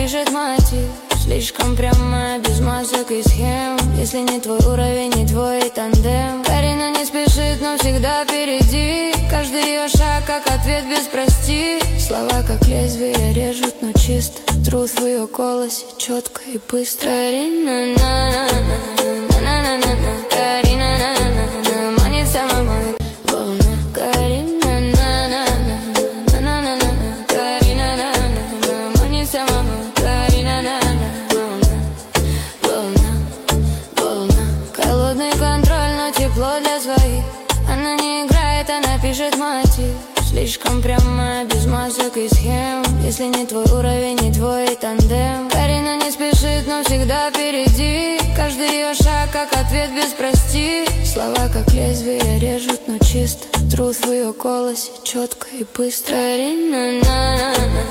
напишет мотив. Слишком прямо, без масок и схем. Если не твой уровень, не твой тандем. Карина не спешит, но всегда впереди. Каждый ее шаг, как ответ без прости. Слова, как лезвие, режут, но чисто. Труд в ее голосе, четко и быстро. Карина, Карина, манит самой волна. Карина, Карина, манит самой. Карина, волна. Холодный контроль, но тепло для своих. Она не играет, она пишет мотив. Слишком прямо, без масок и схем. Если не твой уровень, не твой тандем. Карина не спешит, но всегда впереди. Каждый ее шаг, как ответ без прости. Слова, как лезвие, режут, но чисто. Труд в ее голосе, четко и быстро. Карина,